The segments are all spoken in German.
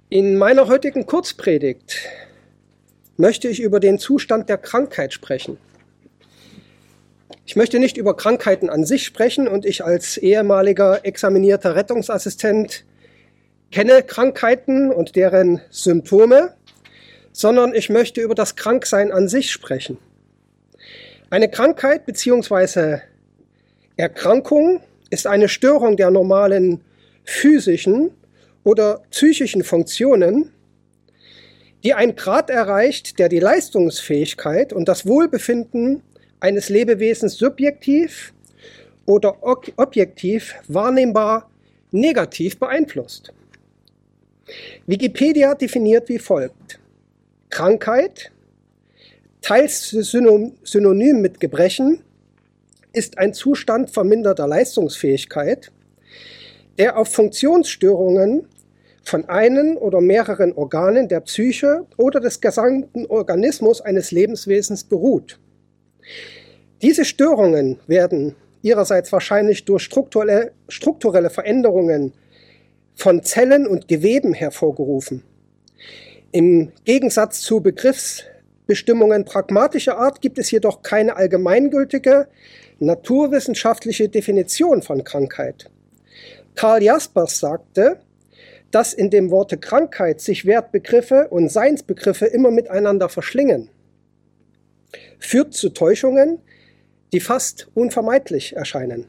In meiner heutigen Kurzpredigt möchte ich über den Zustand der Krankheit sprechen. Ich möchte nicht über Krankheiten an sich sprechen und ich als ehemaliger examinierter Rettungsassistent kenne Krankheiten und deren Symptome, sondern ich möchte über das Kranksein an sich sprechen. Eine Krankheit bzw. Erkrankung ist eine Störung der normalen physischen oder psychischen Funktionen, die einen Grad erreicht, der die Leistungsfähigkeit und das Wohlbefinden eines Lebewesens subjektiv oder objektiv wahrnehmbar negativ beeinflusst. Wikipedia definiert wie folgt: Krankheit, teils synonym mit Gebrechen, ist ein Zustand verminderter Leistungsfähigkeit, der auf Funktionsstörungen von einem oder mehreren Organen der Psyche oder des gesamten Organismus eines Lebenswesens beruht. Diese Störungen werden ihrerseits wahrscheinlich durch strukturelle Veränderungen von Zellen und Geweben hervorgerufen. Im Gegensatz zu Begriffsbestimmungen pragmatischer Art gibt es jedoch keine allgemeingültige naturwissenschaftliche Definition von Krankheit. Karl Jaspers sagte, dass in dem Worte Krankheit sich Wertbegriffe und Seinsbegriffe immer miteinander verschlingen. Führt zu Täuschungen, die fast unvermeidlich erscheinen.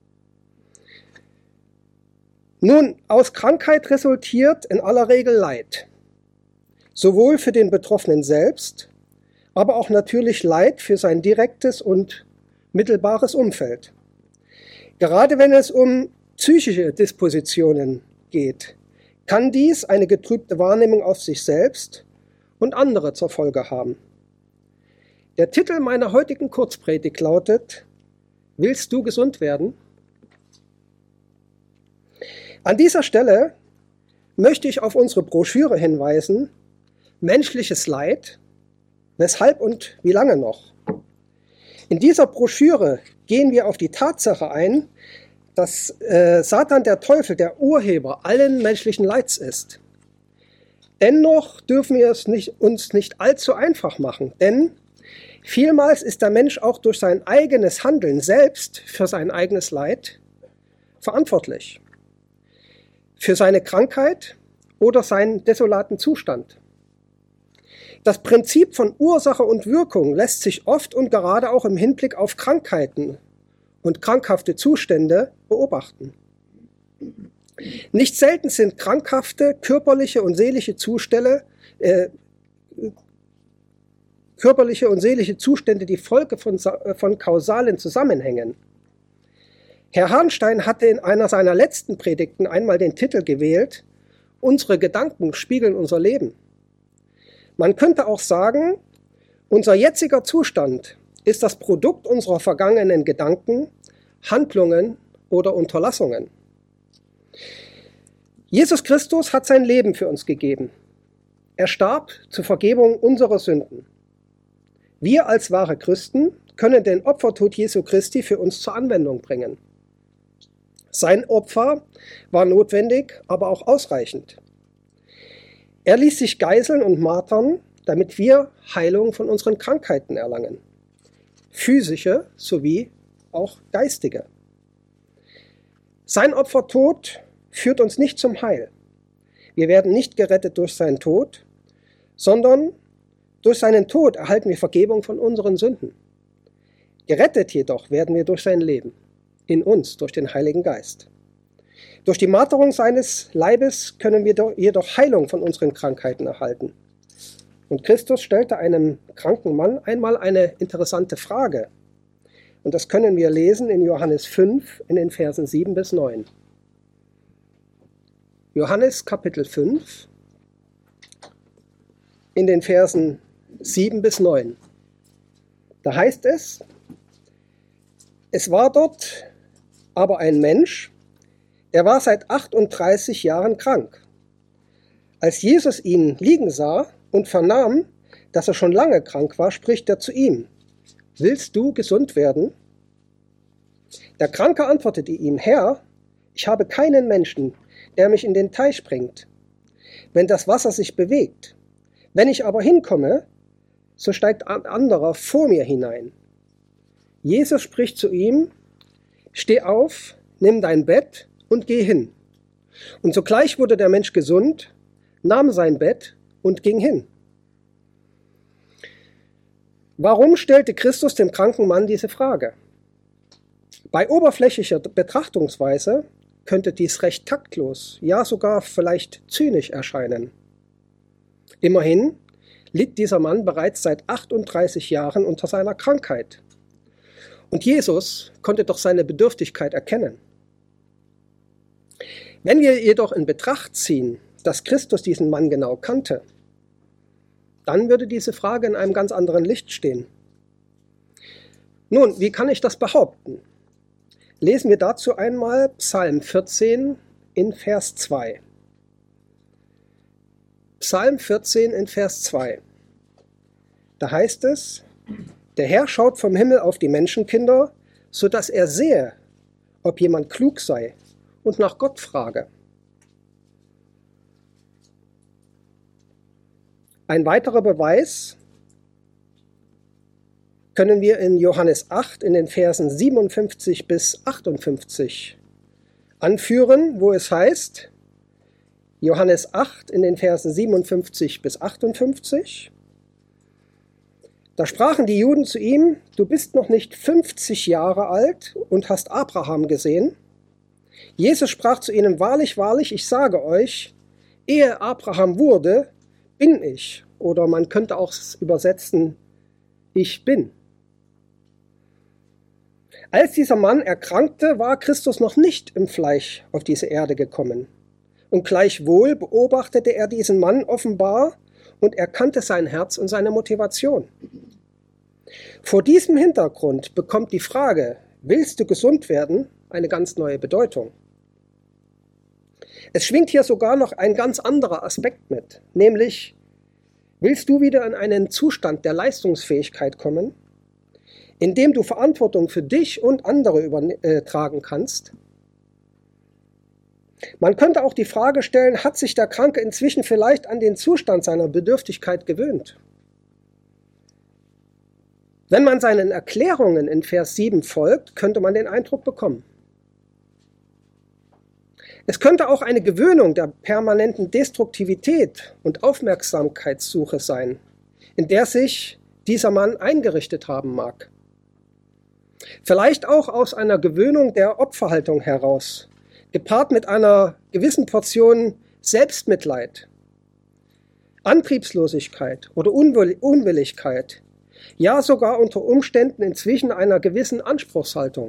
Nun, aus Krankheit resultiert in aller Regel Leid. Sowohl für den Betroffenen selbst, aber auch natürlich Leid für sein direktes und mittelbares Umfeld. Gerade wenn es um psychische Dispositionen geht, kann dies eine getrübte Wahrnehmung auf sich selbst und andere zur Folge haben. Der Titel meiner heutigen Kurzpredigt lautet: Willst du gesund werden? An dieser Stelle möchte ich auf unsere Broschüre hinweisen: Menschliches Leid, weshalb und wie lange noch? In dieser Broschüre gehen wir auf die Tatsache ein, dass Satan, der Teufel, der Urheber allen menschlichen Leids ist. Dennoch dürfen wir es uns nicht allzu einfach machen, denn vielmals ist der Mensch auch durch sein eigenes Handeln selbst für sein eigenes Leid verantwortlich. Für seine Krankheit oder seinen desolaten Zustand. Das Prinzip von Ursache und Wirkung lässt sich oft und gerade auch im Hinblick auf Krankheiten und krankhafte Zustände beobachten. Nicht selten sind krankhafte körperliche und seelische Zustände die Folge von kausalen Zusammenhängen. Herr Harnstein hatte in einer seiner letzten Predigten einmal den Titel gewählt: Unsere Gedanken spiegeln unser Leben. Man könnte auch sagen, unser jetziger Zustand ist das Produkt unserer vergangenen Gedanken, Handlungen oder Unterlassungen. Jesus Christus hat sein Leben für uns gegeben. Er starb zur Vergebung unserer Sünden. Wir als wahre Christen können den Opfertod Jesu Christi für uns zur Anwendung bringen. Sein Opfer war notwendig, aber auch ausreichend. Er ließ sich geißeln und martern, damit wir Heilung von unseren Krankheiten erlangen. Physische sowie auch geistige. Sein Opfertod führt uns nicht zum Heil. Wir werden nicht gerettet durch seinen Tod, sondern durch seinen Tod erhalten wir Vergebung von unseren Sünden. Gerettet jedoch werden wir durch sein Leben, in uns, durch den Heiligen Geist. Durch die Marterung seines Leibes können wir jedoch Heilung von unseren Krankheiten erhalten. Und Christus stellte einem kranken Mann einmal eine interessante Frage. Und das können wir lesen in Johannes 5 in den Versen 7 bis 9. Johannes Kapitel 5 in den Versen 7 bis 9. Da heißt es: Es war dort aber ein Mensch, der war seit 38 Jahren krank. Als Jesus ihn liegen sah und vernahm, dass er schon lange krank war, spricht er zu ihm: Willst du gesund werden? Der Kranke antwortete ihm: Herr, ich habe keinen Menschen, der mich in den Teich bringt. wenn das Wasser sich bewegt. Wenn ich aber hinkomme, so steigt ein anderer vor mir hinein. Jesus spricht zu ihm: Steh auf, nimm dein Bett und geh hin. Und sogleich wurde der Mensch gesund, nahm sein Bett und ging hin. Warum stellte Christus dem kranken Mann diese Frage? Bei oberflächlicher Betrachtungsweise könnte dies recht taktlos, ja sogar vielleicht zynisch erscheinen. Immerhin litt dieser Mann bereits seit 38 Jahren unter seiner Krankheit. Und Jesus konnte doch seine Bedürftigkeit erkennen. Wenn wir jedoch in Betracht ziehen, dass Christus diesen Mann genau kannte, dann würde diese Frage in einem ganz anderen Licht stehen. Nun, wie kann ich das behaupten? Lesen wir dazu einmal Psalm 14 in Vers 2. Psalm 14 in Vers 2. Da heißt es: Der Herr schaut vom Himmel auf die Menschenkinder, so dass er sehe, ob jemand klug sei und nach Gott frage. Ein weiterer Beweis können wir in Johannes 8 in den Versen 57 bis 58 anführen, wo es heißt, Johannes 8 in den Versen 57 bis 58, da sprachen die Juden zu ihm: Du bist noch nicht 50 Jahre alt und hast Abraham gesehen. Jesus sprach zu ihnen: Wahrlich, wahrlich, ich sage euch, ehe Abraham wurde, bin ich. Oder man könnte auch übersetzen: Ich bin. Als dieser Mann erkrankte, war Christus noch nicht im Fleisch auf diese Erde gekommen. Und gleichwohl beobachtete er diesen Mann offenbar und erkannte sein Herz und seine Motivation. Vor diesem Hintergrund bekommt die Frage: Willst du gesund werden? Eine ganz neue Bedeutung. Es schwingt hier sogar noch ein ganz anderer Aspekt mit, nämlich: Willst du wieder in einen Zustand der Leistungsfähigkeit kommen, in dem du Verantwortung für dich und andere übertragen kannst? Man könnte auch die Frage stellen: Hat sich der Kranke inzwischen vielleicht an den Zustand seiner Bedürftigkeit gewöhnt? Wenn man seinen Erklärungen in Vers 7 folgt, könnte man den Eindruck bekommen. Es könnte auch eine Gewöhnung der permanenten Destruktivität und Aufmerksamkeitssuche sein, in der sich dieser Mann eingerichtet haben mag. Vielleicht auch aus einer Gewöhnung der Opferhaltung heraus, gepaart mit einer gewissen Portion Selbstmitleid, Antriebslosigkeit oder Unwilligkeit, ja sogar unter Umständen inzwischen einer gewissen Anspruchshaltung.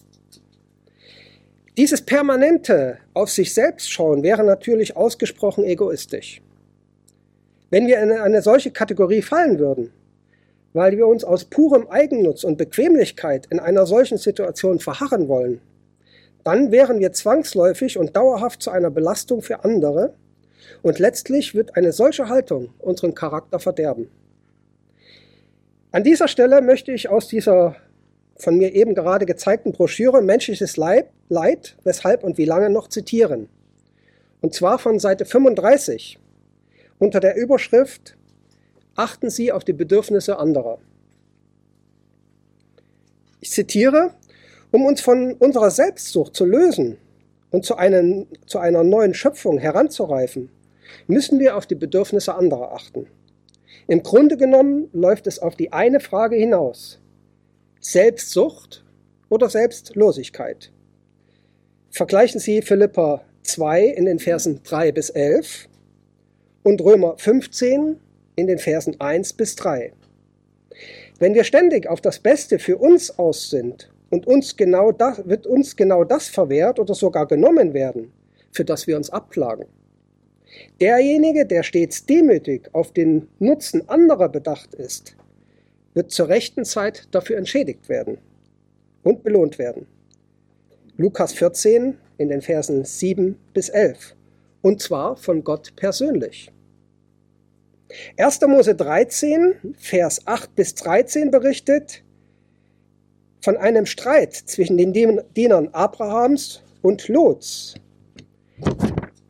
Dieses permanente auf sich selbst schauen wäre natürlich ausgesprochen egoistisch. Wenn wir in eine solche Kategorie fallen würden, weil wir uns aus purem Eigennutz und Bequemlichkeit in einer solchen Situation verharren wollen, dann wären wir zwangsläufig und dauerhaft zu einer Belastung für andere und letztlich wird eine solche Haltung unseren Charakter verderben. An dieser Stelle möchte ich aus dieser von mir eben gerade gezeigten Broschüre Menschliches Leid, weshalb und wie lange noch zitieren. Und zwar von Seite 35 unter der Überschrift Achten Sie auf die Bedürfnisse anderer. Ich zitiere: Um uns von unserer Selbstsucht zu lösen und zu einer neuen Schöpfung heranzureifen, müssen wir auf die Bedürfnisse anderer achten. Im Grunde genommen läuft es auf die eine Frage hinaus: Selbstsucht oder Selbstlosigkeit. Vergleichen Sie Philipper 2 in den Versen 3 bis 11 und Römer 15 in den Versen 1 bis 3. Wenn wir ständig auf das Beste für uns aus sind und wird uns genau das verwehrt oder sogar genommen werden, für das wir uns abplagen. Derjenige, der stets demütig auf den Nutzen anderer bedacht ist, wird zur rechten Zeit dafür entschädigt werden und belohnt werden. Lukas 14 in den Versen 7 bis 11. Und zwar von Gott persönlich. 1. Mose 13, Vers 8 bis 13 berichtet von einem Streit zwischen den Dienern Abrahams und Lots.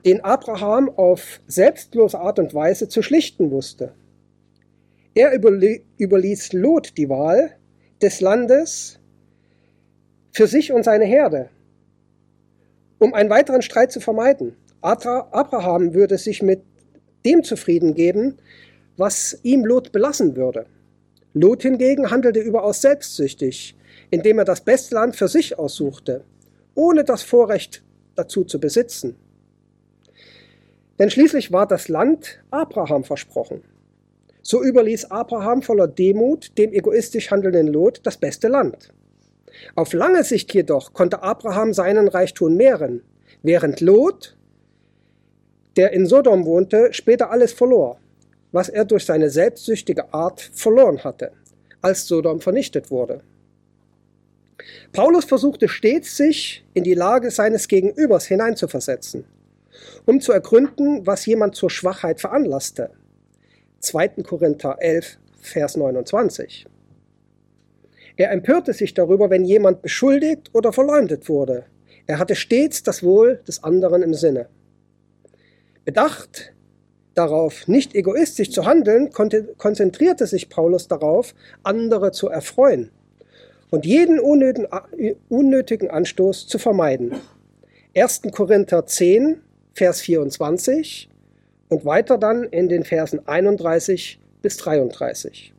den Abraham auf selbstlose Art und Weise zu schlichten wusste. Er überließ Lot die Wahl des Landes für sich und seine Herde, um einen weiteren Streit zu vermeiden. Abraham würde sich mit dem zufrieden geben, was ihm Lot belassen würde. Lot hingegen handelte überaus selbstsüchtig, indem er das beste Land für sich aussuchte, ohne das Vorrecht dazu zu besitzen. Denn schließlich war das Land Abraham versprochen. So überließ Abraham voller Demut dem egoistisch handelnden Lot das beste Land. Auf lange Sicht jedoch konnte Abraham seinen Reichtum mehren, während Lot, der in Sodom wohnte, später alles verlor, was er durch seine selbstsüchtige Art verloren hatte, als Sodom vernichtet wurde. Paulus versuchte stets, sich in die Lage seines Gegenübers hineinzuversetzen, um zu ergründen, was jemand zur Schwachheit veranlasste. 2. Korinther 11, Vers 29. Er empörte sich darüber, wenn jemand beschuldigt oder verleumdet wurde. Er hatte stets das Wohl des anderen im Sinne. Bedacht darauf, nicht egoistisch zu handeln, konzentrierte sich Paulus darauf, andere zu erfreuen und jeden unnötigen Anstoß zu vermeiden. 1. Korinther 10, Vers 24 und weiter dann in den Versen 31 bis 33.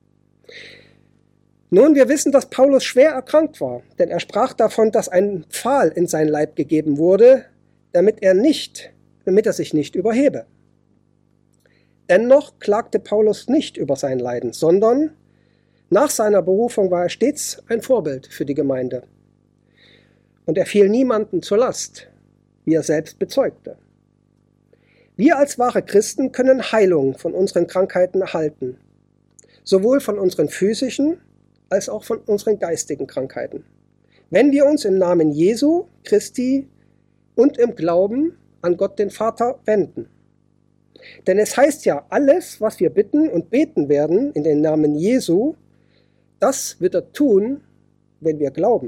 Nun, wir wissen, dass Paulus schwer erkrankt war, denn er sprach davon, dass ein Pfahl in sein Leib gegeben wurde, damit er sich nicht überhebe. Dennoch klagte Paulus nicht über sein Leiden, sondern nach seiner Berufung war er stets ein Vorbild für die Gemeinde. Und er fiel niemandem zur Last, wie er selbst bezeugte. Wir als wahre Christen können Heilung von unseren Krankheiten erhalten, sowohl von unseren physischen als auch von unseren geistigen Krankheiten, wenn wir uns im Namen Jesu Christi und im Glauben an Gott den Vater wenden. Denn es heißt ja, alles, was wir bitten und beten werden in den Namen Jesu, das wird er tun, wenn wir glauben.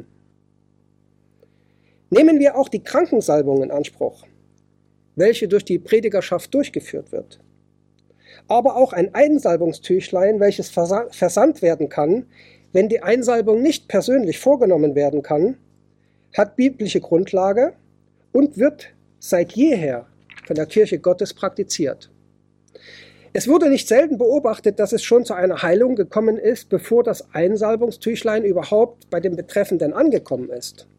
Nehmen wir auch die Krankensalbung in Anspruch, welche durch die Predigerschaft durchgeführt wird. Aber auch ein Einsalbungstüchlein, welches versandt werden kann, wenn die Einsalbung nicht persönlich vorgenommen werden kann, hat biblische Grundlage und wird seit jeher von der Kirche Gottes praktiziert. Es wurde nicht selten beobachtet, dass es schon zu einer Heilung gekommen ist, bevor das Einsalbungstüchlein überhaupt bei dem Betreffenden angekommen ist.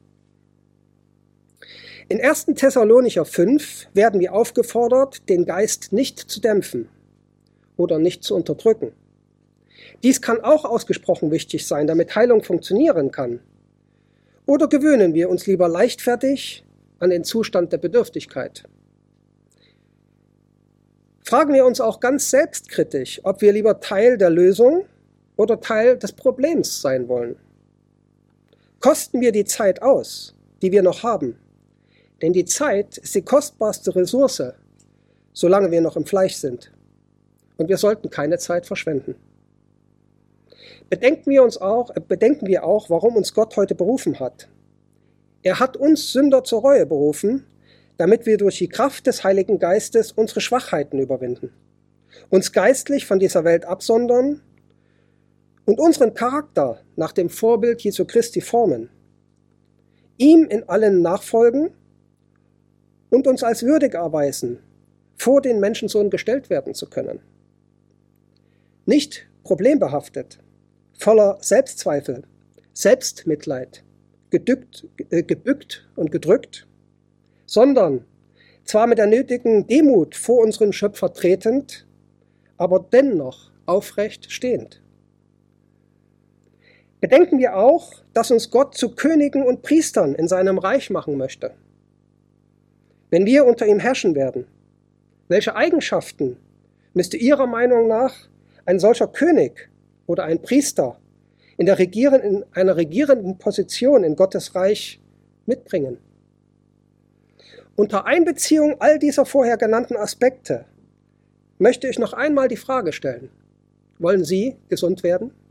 In 1. Thessalonicher 5 werden wir aufgefordert, den Geist nicht zu dämpfen oder nicht zu unterdrücken. Dies kann auch ausgesprochen wichtig sein, damit Heilung funktionieren kann. Oder gewöhnen wir uns lieber leichtfertig an den Zustand der Bedürftigkeit? Fragen wir uns auch ganz selbstkritisch, ob wir lieber Teil der Lösung oder Teil des Problems sein wollen. Kosten wir die Zeit aus, die wir noch haben, denn die Zeit ist die kostbarste Ressource, solange wir noch im Fleisch sind. Und wir sollten keine Zeit verschwenden. Bedenken wir auch, warum uns Gott heute berufen hat. Er hat uns Sünder zur Reue berufen, damit wir durch die Kraft des Heiligen Geistes unsere Schwachheiten überwinden, uns geistlich von dieser Welt absondern und unseren Charakter nach dem Vorbild Jesu Christi formen, ihm in allen nachfolgen und uns als würdig erweisen, vor den Menschensohn gestellt werden zu können. Nicht problembehaftet, voller Selbstzweifel, Selbstmitleid, gebückt und gedrückt, sondern zwar mit der nötigen Demut vor unseren Schöpfer tretend, aber dennoch aufrecht stehend. Bedenken wir auch, dass uns Gott zu Königen und Priestern in seinem Reich machen möchte. Wenn wir unter ihm herrschen werden, welche Eigenschaften müsste Ihrer Meinung nach ein solcher König oder ein Priester in einer regierenden Position in Gottes Reich mitbringen? Unter Einbeziehung all dieser vorher genannten Aspekte möchte ich noch einmal die Frage stellen: Wollen Sie gesund werden?